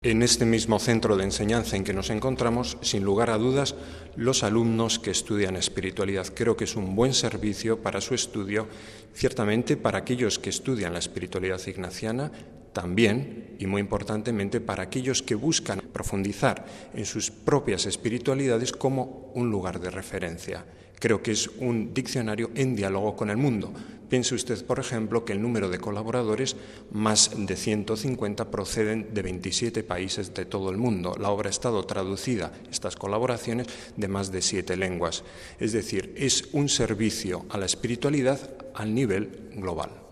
En este mismo centro de enseñanza en que nos encontramos, sin lugar a dudas, los alumnos que estudian espiritualidad. Creo que es un buen servicio para su estudio, ciertamente para aquellos que estudian la espiritualidad ignaciana, también, y muy importantemente, para aquellos que buscan profundizar en sus propias espiritualidades como un lugar de referencia. Creo que es un diccionario en diálogo con el mundo. Piense usted, por ejemplo, que el número de colaboradores, más de 150, proceden de 27 países de todo el mundo. La obra ha estado traducida, estas colaboraciones, de más de 7 lenguas. Es decir, es un servicio a la espiritualidad al nivel global.